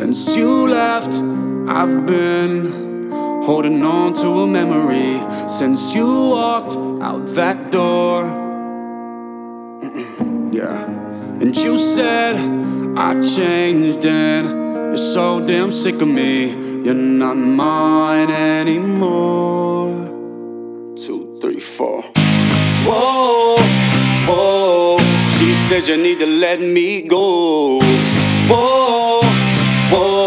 Since you left, I've been holding on to a memory. Since you walked out that door, yeah. And you said I changed and you're so damn sick of me. You're not mine anymore. 2, 3, 4. Whoa, whoa. She said you need to let me go. Whoa, whoa.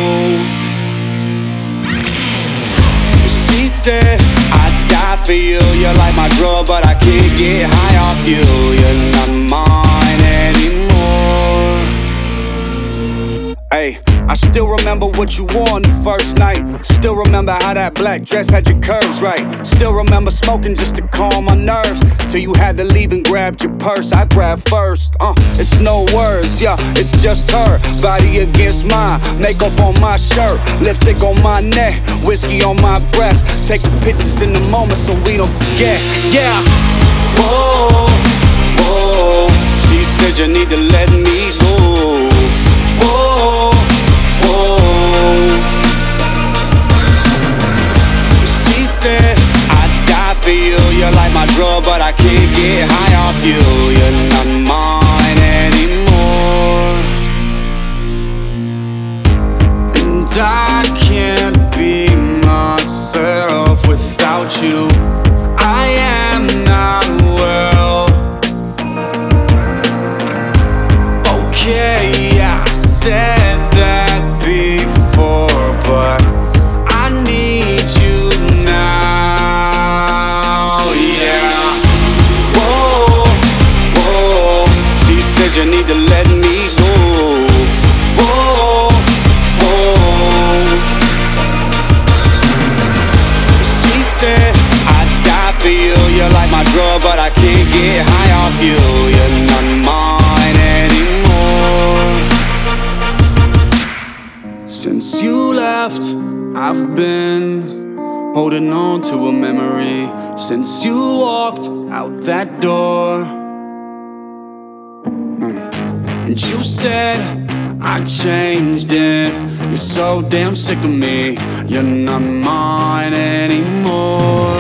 She said I'd die for you. You're like my drug, but I can't get high off you. You're not mine anymore. Hey, I still remember what you wore on the first night. Still remember how that black dress had your curves right. Still remember smoking just to calm my nerves, till you had to leave and grabbed your purse. I grabbed first, it's no words, yeah, it's just her body against mine. Makeup on my shirt, lipstick on my neck, whiskey on my breath. Taking pictures in the moment so we don't forget, yeah. Whoa, whoa. She said you need to let me go. Whoa, whoa. She said I'd die for you. You're like my drug, but I can't get high off you. You're not mine anymore. And I can't be myself without you. I am not well. Okay, I said that before, but I need you now, yeah. Whoa, whoa. She said you need to let me go. Whoa, whoa. She said I'd die for you. You're like my drug, but I can't get high off you. You're not mine anymore. Since you left, I've been holding on to a memory. Since you walked out that door, and you said I changed it. You're so damn sick of me. You're not mine anymore.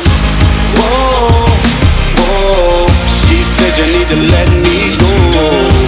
Whoa, whoa. She said you need to let me go.